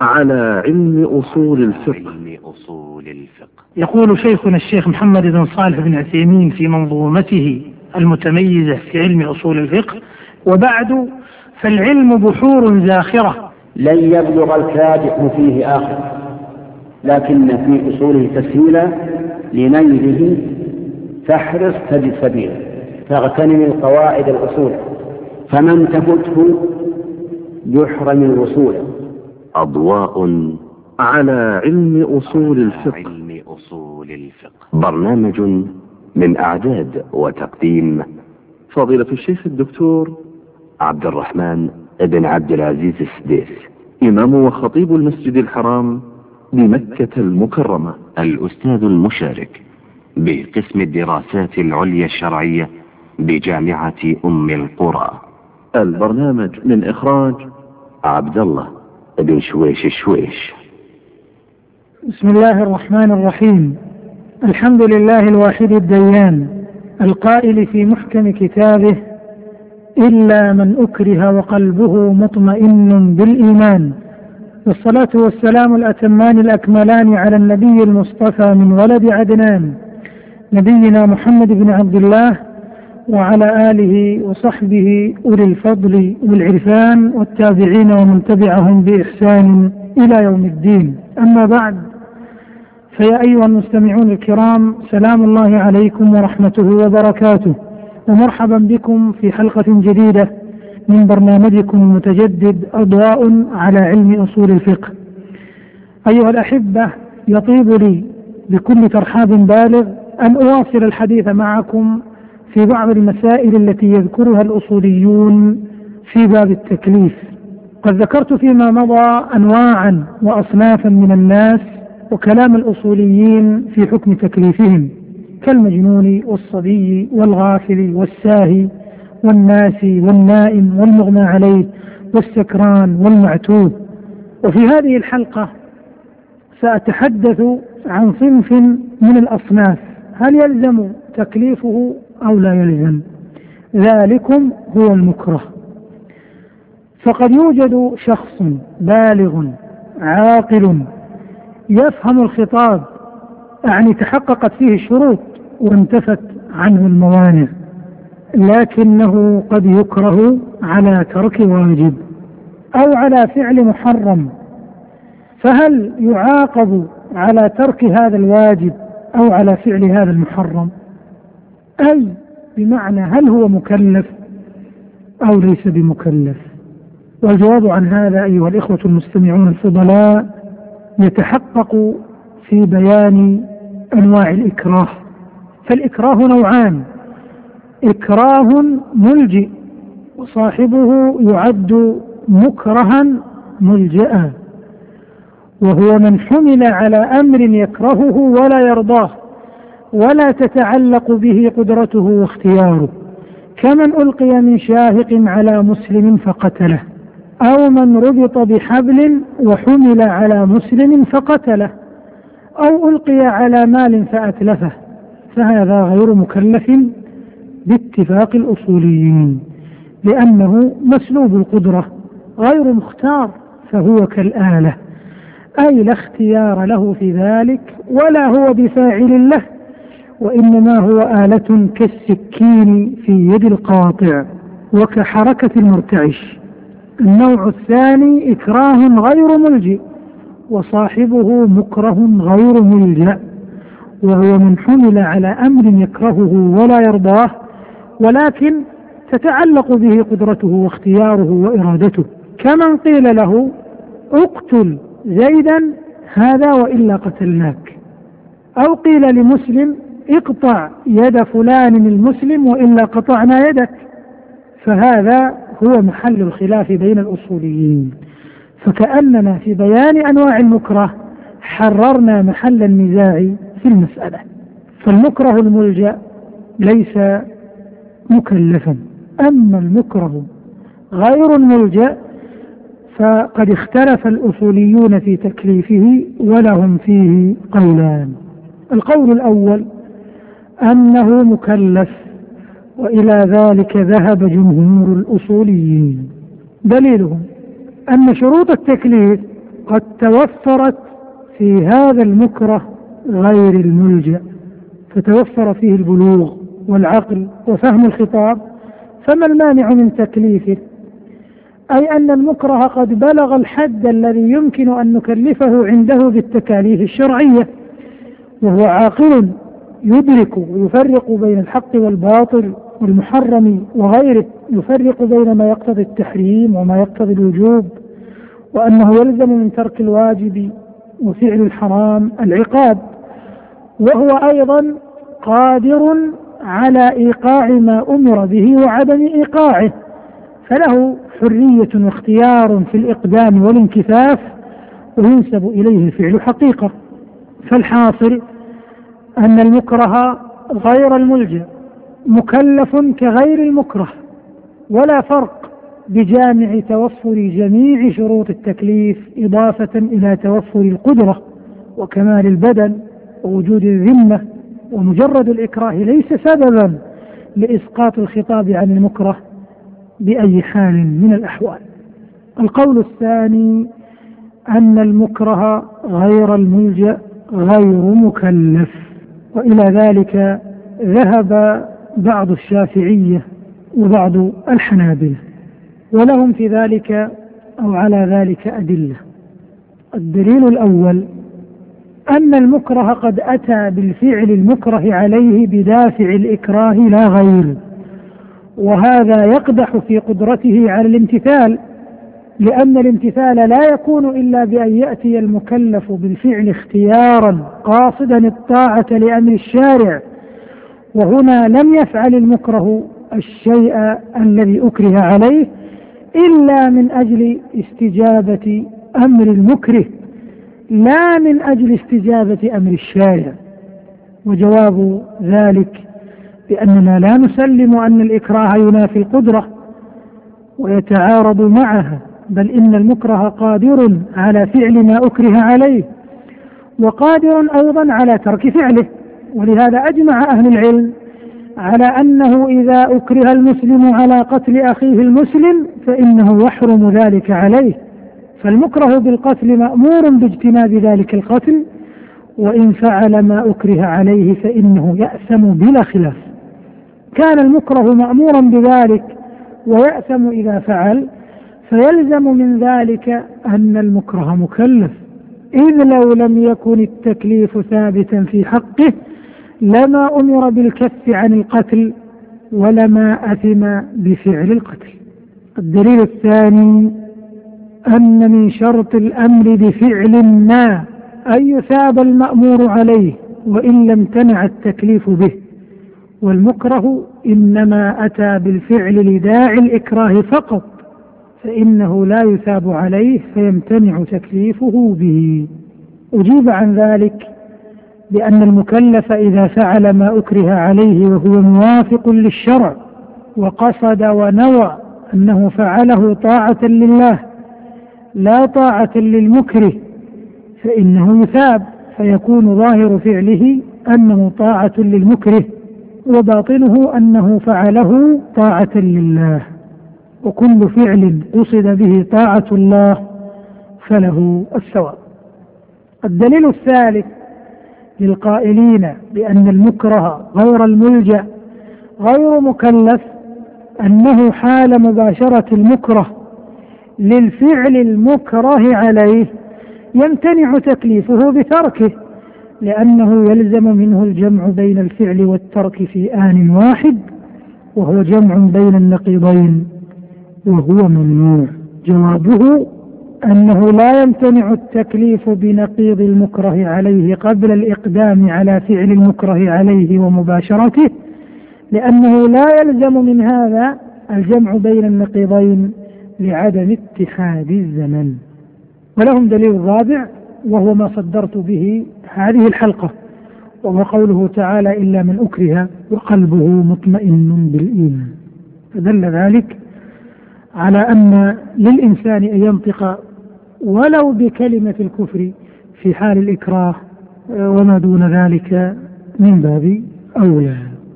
على علم أصول الفقه. يقول شيخنا الشيخ محمد بن صالح بن عثيمين في منظومته المتميزة في علم أصول الفقه: وبعد فالعلم بحور زاخرة لن يبلغ الكادح فيه آخر، لكن في أصوله تسهيلا لنيله فاحرص تجد سبيلا، فاغتنم القواعد الأصول، فمن تفته يحرم الوصول. أضواء على علم أصول الفقه. برنامج من إعداد وتقديم فضيلة الشيخ الدكتور عبد الرحمن بن عبد العزيز السديس، إمام وخطيب المسجد الحرام بمكة المكرمة، الأستاذ المشارك بقسم الدراسات العليا الشرعية بجامعة أم القرى. البرنامج من إخراج عبد الله بن شويش الشويش. بسم الله الرحمن الرحيم. الحمد لله الواحد الديان القائل في محكم كتابه: إلا من أكره وقلبه مطمئن بالإيمان. والصلاة والسلام الأتمان الأكملان على النبي المصطفى من ولد عدنان، نبينا محمد بن عبد الله، وعلى آله وصحبه أولي الفضل والعرفان والتابعين ومن تبعهم بإحسان إلى يوم الدين. أما بعد، فيا أيها المستمعون الكرام، سلام الله عليكم ورحمته وبركاته، ومرحبا بكم في حلقة جديدة من برنامجكم المتجدد أضواء على علم أصول الفقه. أيها الأحبة، يطيب لي بكل ترحاب بالغ أن أواصل الحديث معكم في بعض المسائل التي يذكرها الأصوليون في باب التكليف. قد ذكرت فيما مضى أنواعا وأصنافا من الناس وكلام الأصوليين في حكم تكليفهم، كالمجنون والصبي والغافل والساهي والناسي والنائم والمغمى عليه والسكران والمعتوه. وفي هذه الحلقة سأتحدث عن صنف من الأصناف، هل يلزم تكليفه أو لا يلزم؟ ذلكم هو المكره. فقد يوجد شخص بالغ عاقل يفهم الخطاب، يعني تحققت فيه الشروط وانتفت عنه الموانع، لكنه قد يكره على ترك واجب أو على فعل محرم، فهل يعاقب على ترك هذا الواجب أو على فعل هذا المحرم؟ أي بمعنى هل هو مكلف أو ليس بمكلف؟ والجواب عن هذا أيها الإخوة المستمعون الفضلاء يتحقق في بيان أنواع الإكراه. فالإكراه نوعان: إكراه ملجئ وصاحبه يعد مكرها ملجئا، وهو من حمل على أمر يكرهه ولا يرضاه ولا تتعلق به قدرته واختياره، كمن ألقي من شاهق على مسلم فقتله، أو من ربط بحبل وحمل على مسلم فقتله، أو ألقي على مال فأتلفه، فهذا غير مكلف باتفاق الأصوليين، لأنه مسلوب القدرة غير مختار، فهو كالآلة، أي لا اختيار له في ذلك ولا هو بفاعل له، وإنما هو آلة كالسكين في يد القاطع وكحركة المرتعش. النوع الثاني إكراه غير ملجئ وصاحبه مكره غير ملجأ، وهو من حمل على أمر يكرهه ولا يرضاه ولكن تتعلق به قدرته واختياره وإرادته، كمن قيل له اقتل زيدا هذا وإلا قتلناك، أو قيل لمسلم اقطع يد فلان المسلم وإلا قطعنا يدك، فهذا هو محل الخلاف بين الأصوليين. فكأننا في بيان أنواع المكره حررنا محل النزاع في المسألة. فالمكره الملجأ ليس مكلفا، أما المكره غير الملجأ فقد اختلف الأصوليون في تكليفه ولهم فيه قولان. القول الأول أنه مكلف، وإلى ذلك ذهب جمهور الأصوليين. دليلهم أن شروط التكليف قد توفرت في هذا المكره غير الملجأ، فتوفر فيه البلوغ والعقل وفهم الخطاب، فما المانع من تكليفه؟ أي أن المكره قد بلغ الحد الذي يمكن أن نكلفه عنده بالتكاليف الشرعية، وهو عاقل يدرك ويفرق بين الحق والباطل والمحرم وغيره، يفرق بين ما يقتضي التحريم وما يقتضي الوجوب، وأنه يلزم من ترك الواجب وفعل الحرام العقاب، وهو أيضا قادر على إيقاع ما أمر به وعدم إيقاعه، فله حرية واختيار في الإقدام والانكفاف، وينسب إليه الفعل حقيقة. فالحاصل أن المكره غير الملجأ مكلف كغير المكره، ولا فرق بجامع توفر جميع شروط التكليف إضافة إلى توفر القدرة وكمال البدن ووجود الذمة، ومجرد الإكراه ليس سببا لإسقاط الخطاب عن المكره بأي حال من الأحوال. القول الثاني أن المكره غير الملجأ غير مكلف، وإلى ذلك ذهب بعض الشافعية وبعض الحنابلة، ولهم في ذلك أو على ذلك أدلة. الدليل الأول أن المكره قد أتى بالفعل المكره عليه بدافع الإكراه لا غير، وهذا يقدح في قدرته على الامتثال، لأن الامتثال لا يكون إلا بأن يأتي المكلف بالفعل اختيارا قاصدا الطاعة لأمر الشارع، وهنا لم يفعل المكره الشيء الذي أكره عليه إلا من أجل استجابة أمر المكره، لا من أجل استجابة أمر الشارع. وجواب ذلك بأننا لا نسلم أن الإكراه ينافي القدرة ويتعارض معها، بل إن المكره قادر على فعل ما أكره عليه، وقادر أيضا على ترك فعله. ولهذا أجمع أهل العلم على أنه إذا أكره المسلم على قتل أخيه المسلم فإنه يحرم ذلك عليه، فالمكره بالقتل مأمور باجتناب ذلك القتل، وإن فعل ما أكره عليه فإنه يأثم بلا خلاف. كان المكره مأمورا بذلك ويأثم إذا فعل، فيلزم من ذلك أن المكره مكلف، إذ لو لم يكن التكليف ثابتا في حقه لما أمر بالكف عن القتل ولما أثم بفعل القتل. الدليل الثاني أن من شرط الأمر بفعل ما أن يثاب المأمور عليه وإن لم تنع التكليف به، والمكره إنما أتى بالفعل لداعي الإكراه فقط، فإنه لا يثاب عليه فيمتنع تكليفه به. أجيب عن ذلك بأن المكلف إذا فعل ما أكره عليه وهو موافق للشرع وقصد ونوى أنه فعله طاعة لله لا طاعة للمكره فإنه يثاب، فيكون ظاهر فعله أنه طاعة للمكره وباطنه أنه فعله طاعة لله، وكل فعل قصد به طاعة الله فله الثواب. الدليل الثالث للقائلين بأن المكره غير الملجأ غير مكلف أنه حال مباشرة المكره للفعل المكره عليه يمتنع تكليفه بتركه، لأنه يلزم منه الجمع بين الفعل والترك في آن واحد، وهو جمع بين النقيضين وهو ممنوع. جوابه أنه لا يمتنع التكليف بنقيض المكره عليه قبل الإقدام على فعل المكره عليه ومباشرته، لأنه لا يلزم من هذا الجمع بين النقيضين لعدم اتحاد الزمن. ولهم دليل رابع وهو ما صدرت به هذه الحلقة، وهو قوله تعالى إلا من أكره وقلبه مطمئن بالإيمان، فدل ذلك على أن للإنسان أن ينطق ولو بكلمة الكفر في حال الإكراه، وما دون ذلك من باب أولى.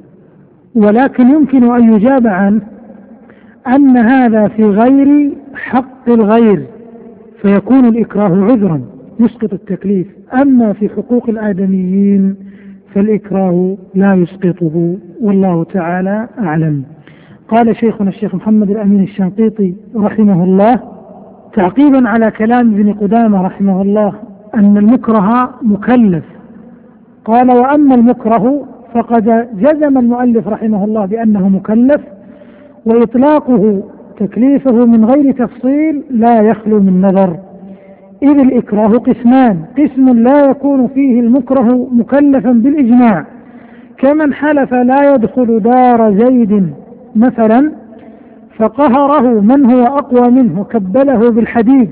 ولكن يمكن أن يجاب عنه أن هذا في غير حق الغير، فيكون الإكراه عذرا يسقط التكليف. أما في حقوق الآدميين فالإكراه لا يسقطه، والله تعالى أعلم. قال شيخنا الشيخ محمد الأمين الشنقيطي رحمه الله تعقيبا على كلام ابن قدامة رحمه الله أن المكره مكلف، قال: وأما المكره فقد جزم المؤلف رحمه الله بأنه مكلف، وإطلاقه تكليفه من غير تفصيل لا يخلو من نظر، إذ الإكراه قسمان: قسم لا يكون فيه المكره مكلفا بالإجماع، كمن حلف لا يدخل دار زيد مثلا فقهره من هو أقوى منه كبله بالحديد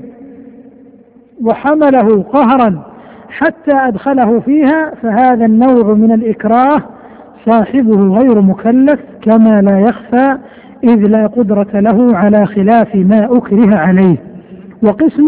وحمله قهرا حتى أدخله فيها، فهذا النوع من الإكراه صاحبه غير مكلف، كما لا يخفى إذ لا قدرة له على خلاف ما أكره عليه. وقسم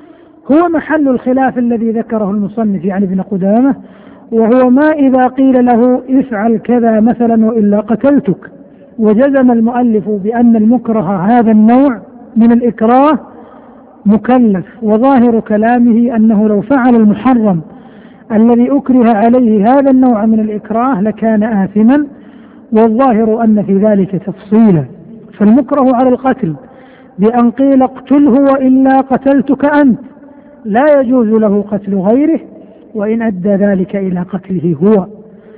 هو محل الخلاف الذي ذكره المصنف يعني ابن قدامة، وهو ما إذا قيل له افعل كذا مثلا وإلا قتلتك. وجزم المؤلف بأن المكره هذا النوع من الإكراه مكلف، وظاهر كلامه أنه لو فعل المحرم الذي أكره عليه هذا النوع من الإكراه لكان آثما، والظاهر أن في ذلك تفصيلا. فالمكره على القتل بأن قيل اقتله وإلا قتلتك أنت لا يجوز له قتل غيره وإن أدى ذلك إلى قتله هو.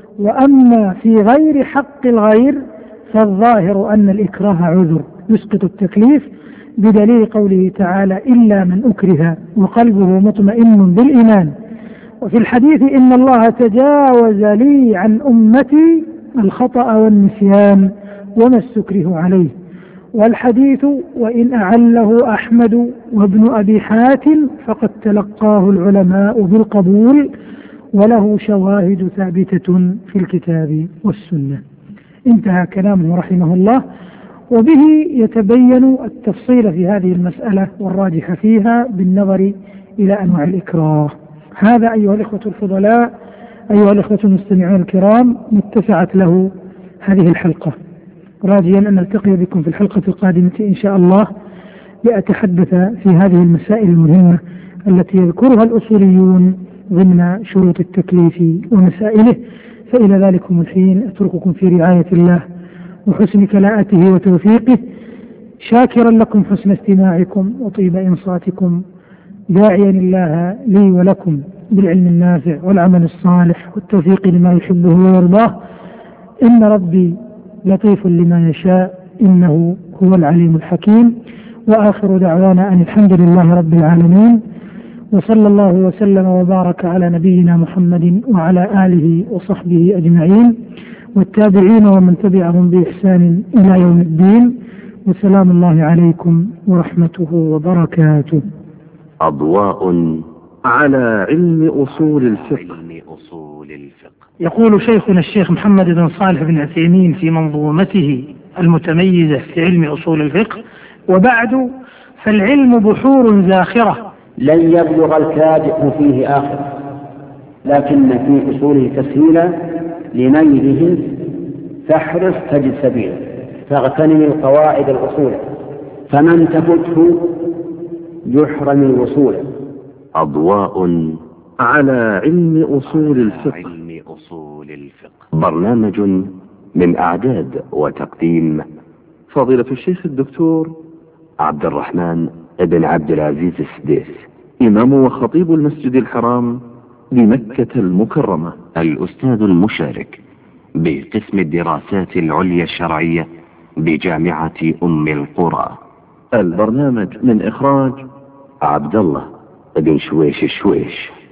وأما في غير حق الغير فالظاهر أن الإكراه عذر يسقط التكليف، بدليل قوله تعالى: إلا من أكره وقلبه مطمئن بالإيمان. وفي الحديث: إن الله تجاوز لي عن أمتي الخطأ والنسيان وما استكره عليه. والحديث: وإن أعله أحمد وابن أبي حاتم فقد تلقاه العلماء بالقبول وله شواهد ثابتة في الكتاب والسنة. انتهى كلامه رحمه الله، وبه يتبين التفصيل في هذه المسألة والراجح فيها بالنظر إلى أنواع الإكراه. هذا أيها الإخوة الفضلاء، أيها الإخوة المستمعون الكرام، متسعت له هذه الحلقة، راجيا أن نلتقي بكم في الحلقة القادمة إن شاء الله لأتحدث في هذه المسائل المهمة التي يذكرها الأصوليون ضمن شروط التكليف ومسائله. فإلى ذلكم الحين أترككم في رعاية الله وحسن كلاءته وتوفيقه، شاكرا لكم حسن استماعكم وطيب إنصاتكم، داعيا الله لي ولكم بالعلم النافع والعمل الصالح والتوفيق لما يحبه ويرضاه. إن ربي لطيف لما يشاء، إنه هو العليم الحكيم. وآخر دعوانا أن الحمد لله رب العالمين، وصلى الله وسلم وبارك على نبينا محمد وعلى آله وصحبه أجمعين والتابعين ومن تبعهم بإحسان إلى يوم الدين. وسلام الله عليكم ورحمته وبركاته. أضواء على علم أصول الفقه. يقول شيخنا الشيخ محمد بن صالح بن عثيمين في منظومته المتميزة في علم أصول الفقه: وبعد فالعلم بحور زاخرة لن يبلغ الكادح فيه آخر، لكن في أصوله تسهيلا لنيله فاحرص تجد سبيلا، فاغتنم القواعد الأصول، فمن تفته يحرم الوصول. أضواء على علم أصول الفقه. برنامج من إعداد وتقديم فضيلة الشيخ الدكتور عبد الرحمن بن عبد العزيز السديس، إمام وخطيب المسجد الحرام بمكة المكرمة، الأستاذ المشارك بقسم الدراسات العليا الشرعية بجامعة أم القرى. البرنامج من إخراج عبد الله بن شويش.